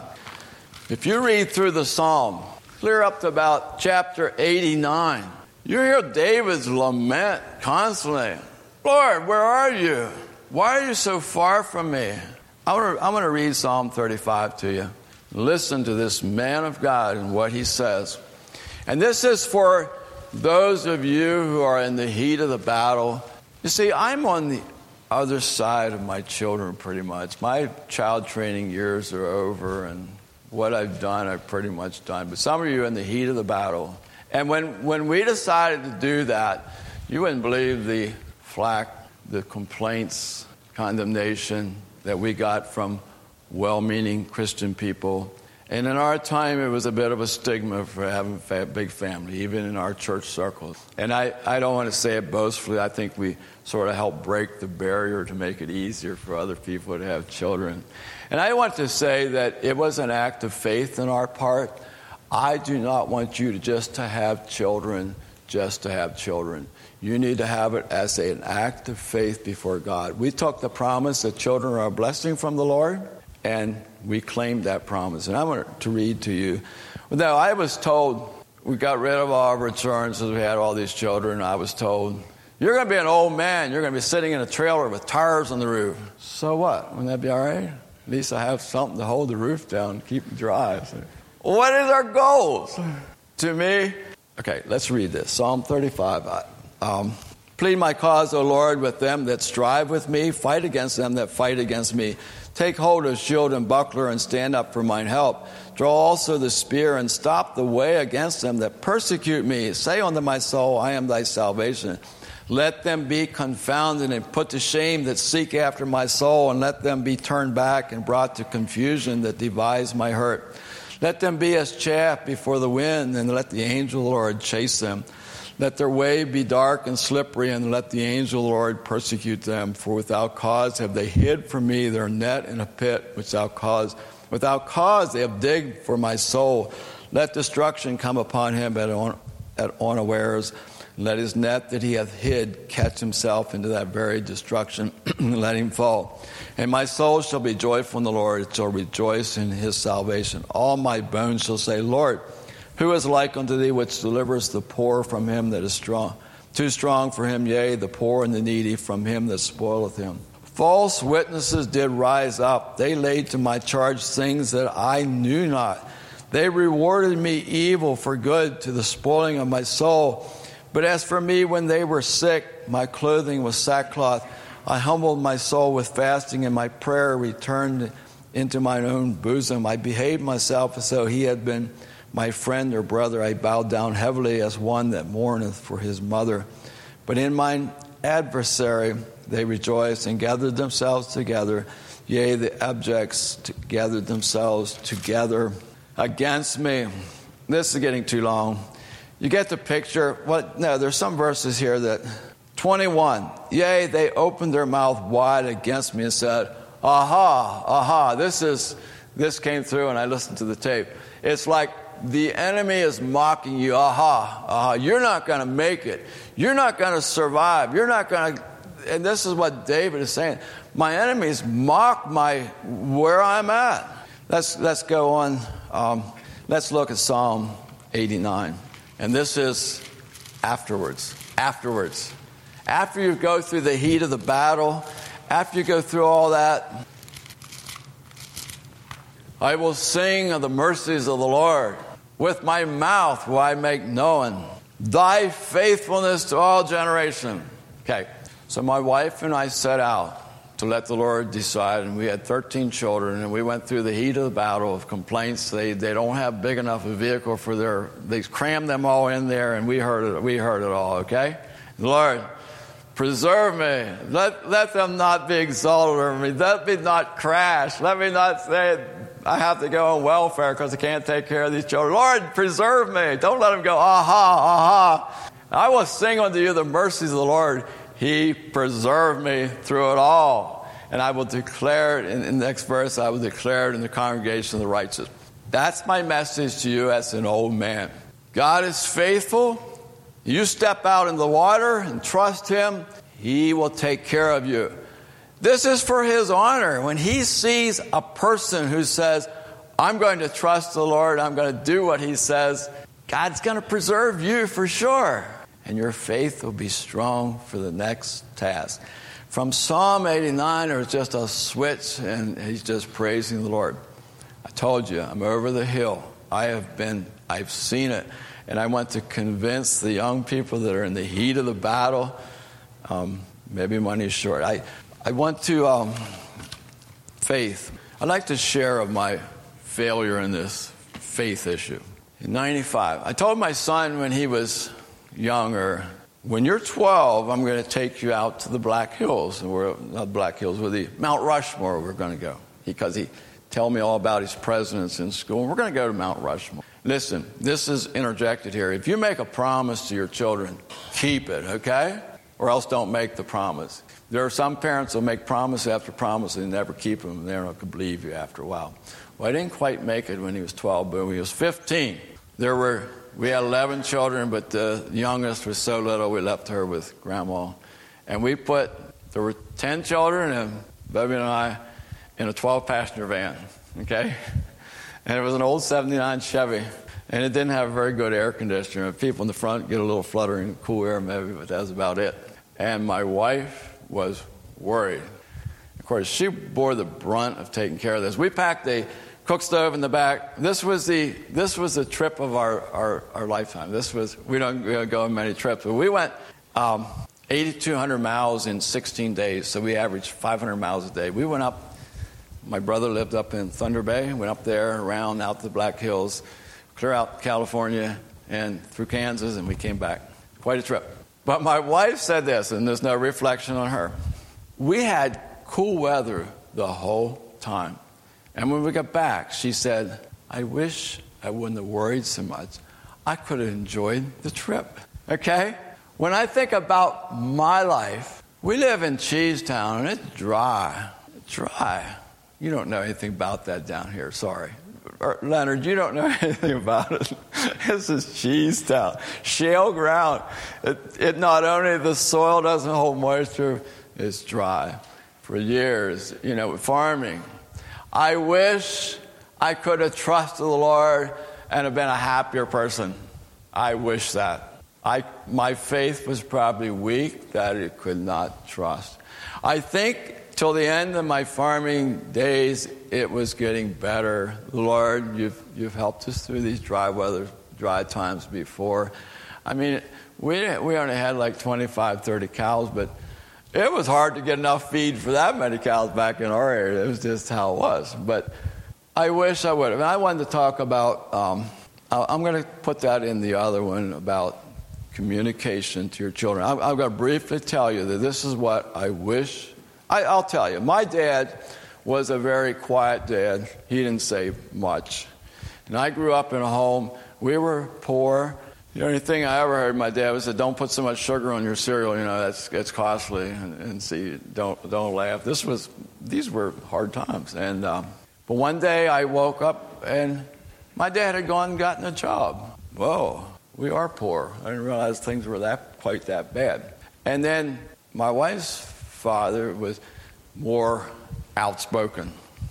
If you read through the Psalm, clear up to about chapter eighty-nine, you hear David's lament constantly. Lord, where are you? Why are you so far from me? I want to, I'm going to read Psalm thirty-five to you. Listen to this man of God and what he says. And this is for those of you who are in the heat of the battle. You see, I'm on the other side of my children pretty much. My child training years are over, and what I've done, I've pretty much done. But some of you are in the heat of the battle. And when, when we decided to do that, you wouldn't believe the flack, the complaints, condemnation that we got from well-meaning Christian people. And in our time, it was a bit of a stigma for having a big family, even in our church circles. And I, I don't want to say it boastfully. I think we sort of helped break the barrier to make it easier for other people to have children. And I want to say that it was an act of faith on our part. I do not want you to just to have children, just to have children. You need to have it as an act of faith before God. We took the promise that children are a blessing from the Lord, and we claimed that promise. And I want to read to you. Now, I was told, we got rid of all of our insurances, we had all these children, I was told, you're going to be an old man, you're going to be sitting in a trailer with tires on the roof. So what? Wouldn't that be all right? At least I have something to hold the roof down and keep it dry. So, what is our goals? To me, okay, let's read this. Psalm thirty-five. Um, Plead my cause, O Lord, with them that strive with me. Fight against them that fight against me. Take hold of shield and buckler and stand up for mine help. Draw also the spear and stop the way against them that persecute me. Say unto my soul, I am thy salvation. Let them be confounded and put to shame that seek after my soul, and let them be turned back and brought to confusion that devise my hurt. Let them be as chaff before the wind, and let the angel of the Lord chase them. Let their way be dark and slippery, and let the angel of the Lord persecute them. For without cause have they hid from me their net in a pit, without cause. Without cause they have digged for my soul. Let destruction come upon him at, un- at unawares. Let his net that he hath hid catch himself into that very destruction, and let him fall. And my soul shall be joyful in the Lord, it shall rejoice in his salvation. All my bones shall say, Lord, who is like unto thee, which delivers the poor from him that is strong, too strong for him, yea, the poor and the needy from him that spoileth him? False witnesses did rise up. They laid to my charge things that I knew not. They rewarded me evil for good, to the spoiling of my soul. But as for me, when they were sick, my clothing was sackcloth. I humbled my soul with fasting, and my prayer returned into mine own bosom. I behaved myself as though he had been my friend or brother. I bowed down heavily as one that mourneth for his mother. But in mine adversary they rejoiced and gathered themselves together. Yea, the abjects gathered themselves together against me. This is getting too long. You get the picture. What? No, there's some verses here that twenty-one. Yea, they opened their mouth wide against me and said, aha, aha. This is this came through, and I listened to the tape. It's like the enemy is mocking you. Aha, aha. You're not going to make it. You're not going to survive. You're not going to. And this is what David is saying. My enemies mock my where I'm at. Let's let's go on. Um, let's look at Psalm eighty-nine. And this is afterwards, afterwards, After you go through the heat of the battle, after you go through all that, I will sing of the mercies of the Lord. With my mouth will I make known thy faithfulness to all generations. Okay, so my wife and I set out to let the Lord decide, and we had thirteen children, and we went through the heat of the battle of complaints. They they don't have big enough a vehicle for their, they crammed them all in there, and we heard it, we heard it all, okay? Lord, preserve me. Let, let them not be exalted over me. Let me not crash. Let me not say I have to go on welfare because I can't take care of these children. Lord, preserve me. Don't let them go, aha, aha. I will sing unto you the mercies of the Lord. He preserved me through it all. And I will declare it, in, in the next verse, I will declare it in the congregation of the righteous. That's my message to you as an old man. God is faithful. You step out in the water and trust him, he will take care of you. This is for his honor. When he sees a person who says, I'm going to trust the Lord, I'm going to do what he says, God's going to preserve you for sure. And your faith will be strong for the next task. From Psalm eighty-nine, there's just a switch, and he's just praising the Lord. I told you, I'm over the hill. I have been, I've seen it. And I want to convince the young people that are in the heat of the battle, um, maybe money's short. I, I want to, um, faith. I'd like to share of my failure in this faith issue. In ninety-five, I told my son when he was younger, when you're twelve, I'm going to take you out to the Black Hills. And we're not Black Hills, with the Mount Rushmore we're going to go. Because he told me all about his presidents in school. And we're going to go to Mount Rushmore. Listen, this is interjected here. If you make a promise to your children, keep it, okay? Or else don't make the promise. There are some parents who make promise after promise and never keep them, and they're not going to believe you after a while. Well, I didn't quite make it when he was twelve, but when he was fifteen, there were... We had eleven children, but the youngest was so little we left her with Grandma. And we put, there were ten children and Bubby and I in a twelve-passenger van, okay? And it was an old seventy-nine Chevy, and it didn't have very good air conditioner. People in the front get a little fluttering, cool air maybe, but that was about it. And my wife was worried. Of course, she bore the brunt of taking care of this. We packed a cook stove in the back. This was the this was the trip of our, our, our lifetime. This was we don't, we don't go on many trips, but we went um, eighty-two hundred miles in sixteen days. So we averaged five hundred miles a day. We went up. My brother lived up in Thunder Bay. Went up there, around out the Black Hills, clear out California and through Kansas, and we came back. Quite a trip. But my wife said this, and there's no reflection on her. We had cool weather the whole time. And when we got back, she said, I wish I wouldn't have worried so much. I could have enjoyed the trip. Okay? When I think about my life, we live in Cheesetown, and it's dry. It's dry. You don't know anything about that down here, sorry. Or, Leonard, you don't know anything about it. This is Cheesetown. Shale ground. It, it not only the soil doesn't hold moisture, it's dry. For years, you know, farming. I wish I could have trusted the Lord and have been a happier person. I wish that. I, my faith was probably weak that it could not trust. I think till the end of my farming days, it was getting better. Lord, you've, you've helped us through these dry weather, dry times before. I mean, we, we only had like twenty-five, thirty cows, but it was hard to get enough feed for that many cows back in our area. It was just how it was. But I wish I would have. I wanted to talk about, um, I'm going to put that in the other one about communication to your children. I'm, I'm going to briefly tell you that this is what I wish. I, I'll tell you. My dad was a very quiet dad. He didn't say much. And I grew up in a home, we were poor. The only thing I ever heard my dad was that don't put so much sugar on your cereal, you know, that's it's costly. And, and see, don't don't laugh. This was these were hard times. And um, but one day I woke up and my dad had gone and gotten a job. Whoa, we are poor. I didn't realize things were that quite that bad. And then my wife's father was more outspoken.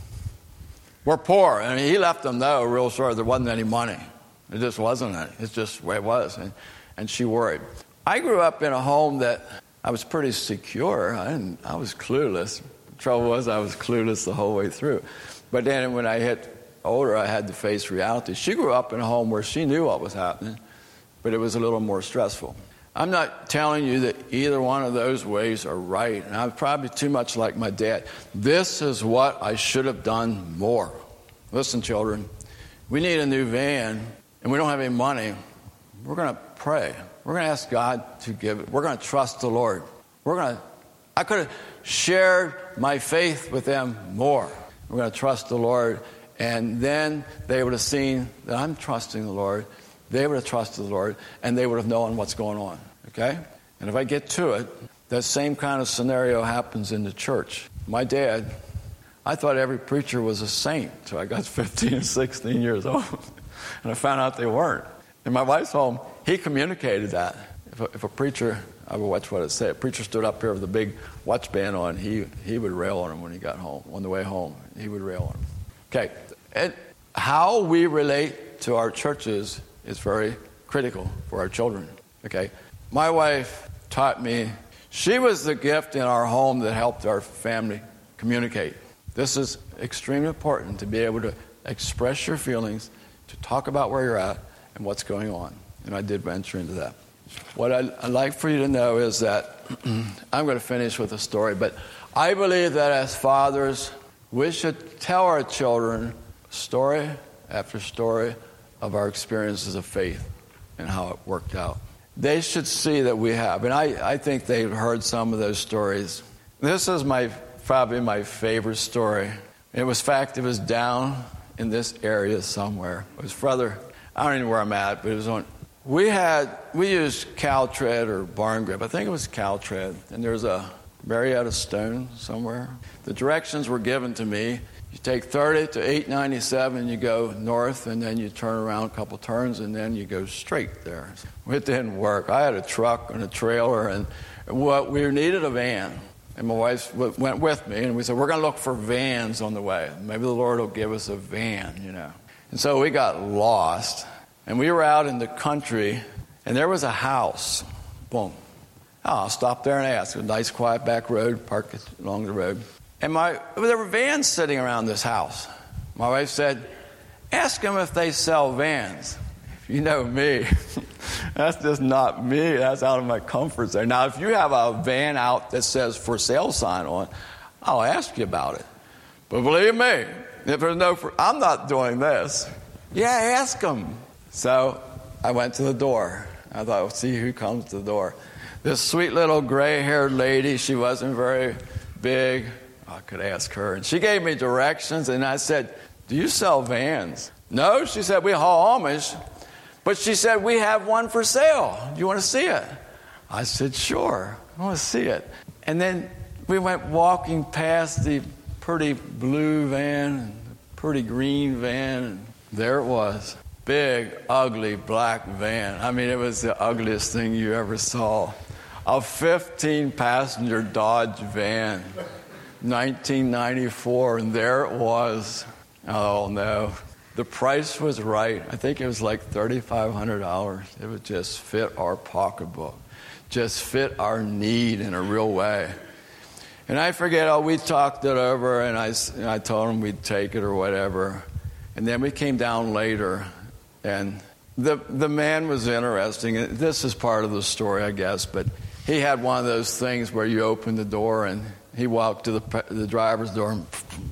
We're poor, and he let them know real short there wasn't any money. It just wasn't it. It's just the way it was. And, and she worried. I grew up in a home that I was pretty secure. I didn't, I was clueless. The trouble was I was clueless the whole way through. But then when I hit older, I had to face reality. She grew up in a home where she knew what was happening, but it was a little more stressful. I'm not telling you that either one of those ways are right, and I'm probably too much like my dad. This is what I should have done more. Listen, children, we need a new van, and we don't have any money. We're going to pray. We're going to ask God to give it. We're going to trust the Lord. We're going to, I could have shared my faith with them more. We're going to trust the Lord, and then they would have seen that I'm trusting the Lord. They would have trusted the Lord, and they would have known what's going on, okay? And if I get to it, that same kind of scenario happens in the church. My dad, I thought every preacher was a saint until I got fifteen and sixteen years old, and I found out they weren't. In my wife's home, he communicated that. If a, if a preacher, I would watch what it said, a preacher stood up here with a big watch band on, he, he would rail on him when he got home, on the way home. He would rail on him. Okay, and how we relate to our churches is very critical for our children, okay? My wife taught me, she was the gift in our home that helped our family communicate. This is extremely important, to be able to express your feelings, to talk about where you're at and what's going on. And I did venture into that. What I'd, I'd like for you to know is that, I'm going to finish with a story, but I believe that as fathers, we should tell our children story after story of our experiences of faith and how it worked out. They should see that we have. And I, I think they've heard some of those stories. This is my probably my favorite story. It was fact, it was down in this area somewhere. It was further, I don't even know where I'm at, but it was on. We had, we used Caltread or Barn Grip. I think it was Caltread. And there's a Marietta Stone somewhere. The directions were given to me. You take thirty to eight ninety-seven, you go north, and then you turn around a couple turns, and then you go straight there. It didn't work. I had a truck and a trailer, and what we needed a van. And my wife went with me, and we said, we're going to look for vans on the way. Maybe the Lord will give us a van, you know. And so we got lost, and we were out in the country, and there was a house. Boom. Oh, I'll stop there and ask. A nice, quiet back road, park along the road. And my, there were vans sitting around this house. My wife said, ask them if they sell vans. You know me. That's just not me. That's out of my comfort zone. Now, if you have a van out that says for sale sign on, I'll ask you about it. But believe me, if there's no, for, I'm not doing this. Yeah, ask them. So I went to the door. I thought, we'll see who comes to the door. This sweet little gray-haired lady, she wasn't very big. I could ask her. And she gave me directions, and I said, do you sell vans? No, she said, we haul Amish. But she said, we have one for sale. Do you want to see it? I said, sure, I want to see it. And then we went walking past the pretty blue van, and the pretty green van, and there it was. Big, ugly, black van. I mean, it was the ugliest thing you ever saw. A fifteen-passenger Dodge van. nineteen ninety-four, and there it was. Oh, no. The price was right. I think it was like thirty-five hundred dollars. It would just fit our pocketbook, just fit our need in a real way. And I forget, oh, we talked it over, and I, and I told him we'd take it or whatever. And then we came down later, and the the man was interesting. This is part of the story, I guess, but he had one of those things where you open the door, and he walked to the the driver's door, and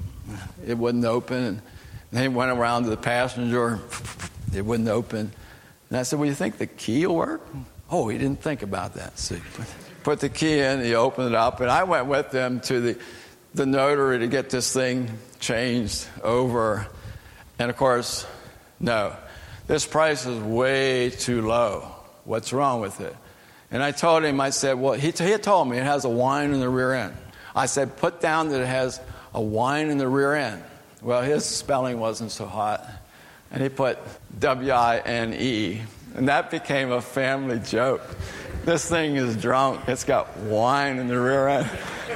it wouldn't open. And then he went around to the passenger door, it wouldn't open. And I said, well, you think the key will work? Oh, he didn't think about that. So he put, put the key in, he opened it up, and I went with them to the, the notary to get this thing changed over. And, of course, no. This price is way too low. What's wrong with it? And I told him, I said, well, he, he had told me it has a wine in the rear end. I said, put down that it has a wine in the rear end. Well, his spelling wasn't so hot. And he put W I N E. And that became a family joke. This thing is drunk. It's got wine in the rear end.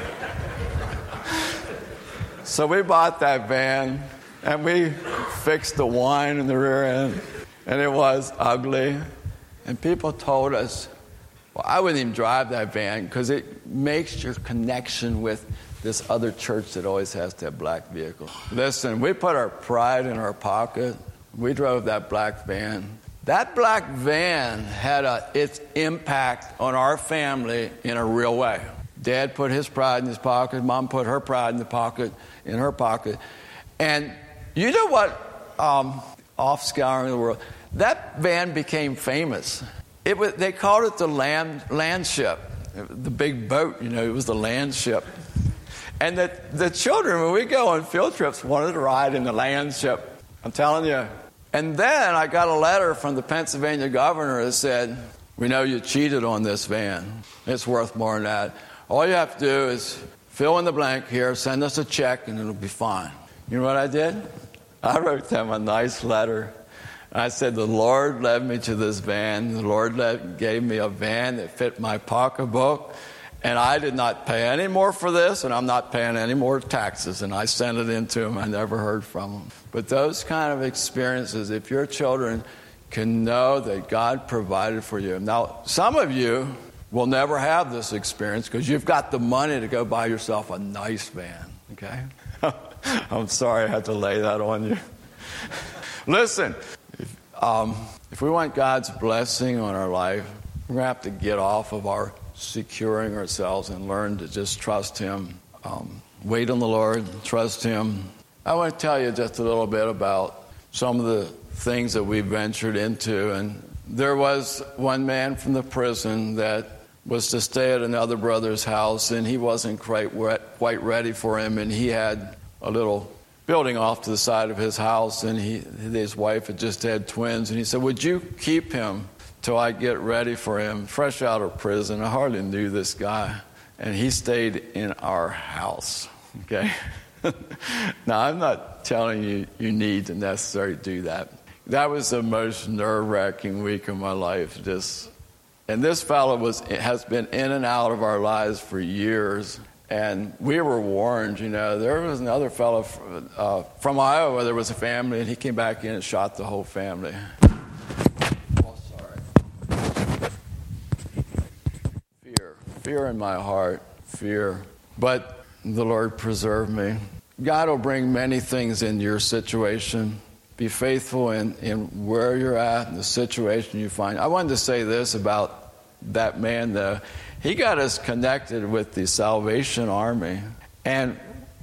So we bought that van, and we fixed the wine in the rear end. And it was ugly. And people told us, Well, I wouldn't even drive that van because it makes your connection with this other church that always has that black vehicle. Listen, we put our pride in our pocket. We drove that black van. That black van had a, its impact on our family in a real way. Dad put his pride in his pocket. Mom put her pride in the pocket, in her pocket. And you know what? Um, off scouring the world. That van became famous. It was, they called it the land, land ship. The big boat, you know, it was the land ship. And the, the children, when we go on field trips, wanted to ride in the land ship. I'm telling you. And then I got a letter from the Pennsylvania governor that said, we know you cheated on this van. It's worth more than that. All you have to do is fill in the blank here, send us a check, and it'll be fine. You know what I did? I wrote them a nice letter. I said, the Lord led me to this van. The Lord led, gave me a van that fit my pocketbook. And I did not pay any more for this, and I'm not paying any more taxes. And I sent it in to him. I never heard from him. But those kind of experiences, if your children can know that God provided for you. Now, some of you will never have this experience because you've got the money to go buy yourself a nice van, okay? I'm sorry I had to lay that on you. Listen, if, um, if we want God's blessing on our life, we're going to have to get off of our securing ourselves and learn to just trust Him. Um, wait on the Lord, trust Him. I want to tell you just a little bit about some of the things that we ventured into. And there was one man from the prison that was to stay at another brother's house, and he wasn't quite quite ready for him, and he had a little building off to the side of his house, and he, his wife had just had twins, and he said, would you keep him till I get ready for him, fresh out of prison? I hardly knew this guy, and he stayed in our house, okay? Now, I'm not telling you you need to necessarily do that. That was the most nerve-wracking week of my life. Just, and this fellow was has been in and out of our lives for years, and we were warned. You know, there was another fellow from, uh, from Iowa. There was a family, and he came back in and shot the whole family. Oh, sorry. Fear, fear in my heart, fear. But the Lord preserve me. God will bring many things into your situation. Be faithful in, in where you're at, in the situation you find. I wanted to say this about that man, though. He got us connected with the Salvation Army. And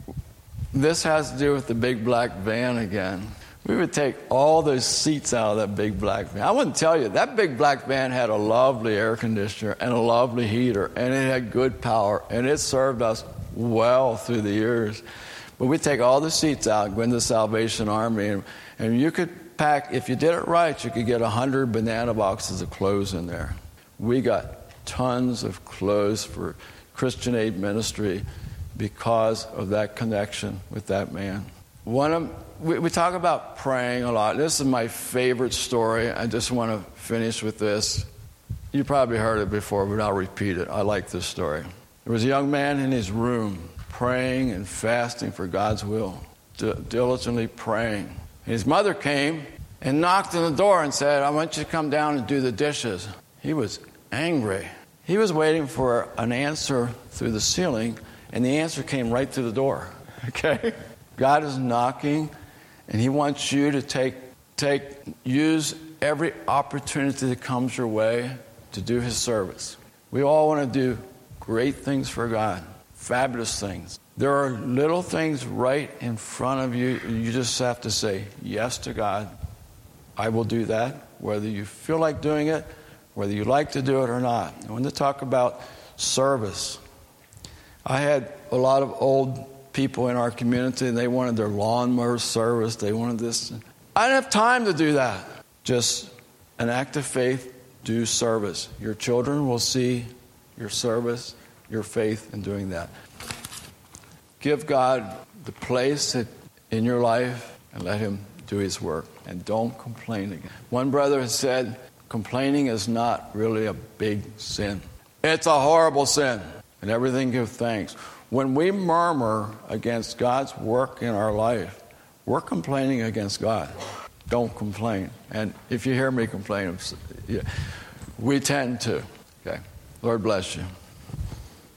this has to do with the big black van again. We would take all those seats out of that big black van. I wouldn't tell you, that big black van had a lovely air conditioner and a lovely heater, and it had good power, and it served us well through the years. But we take all the seats out, go into the Salvation Army, and, and you could pack, if you did it right, you could get a hundred banana boxes of clothes in there. We got tons of clothes for Christian Aid Ministry because of that connection with that man. One of we, we talk about praying a lot. This is my favorite story. I just want to finish with this. You probably heard it before, but I'll repeat it. I like this story. There was a young man in his room praying and fasting for God's will, d- diligently praying. His mother came and knocked on the door and said, I want you to come down and do the dishes. He was angry. He was waiting for an answer through the ceiling, and the answer came right through the door. Okay? God is knocking, and He wants you to take, take, use every opportunity that comes your way to do His service. We all want to do great things for God, fabulous things. There are little things right in front of you. You just have to say yes to God. I will do that, whether you feel like doing it, whether you like to do it or not. I want to talk about service. I had a lot of old people in our community, and they wanted their lawnmower service. They wanted this. I didn't have time to do that. Just an act of faith, do service. Your children will see your service, your faith in doing that. Give God the place in your life and let Him do His work. And don't complain again. One brother has said, complaining is not really a big sin. It's a horrible sin. And everything give thanks. When we murmur against God's work in our life, we're complaining against God. Don't complain. And if you hear me complain, we tend to. Okay. Lord bless you.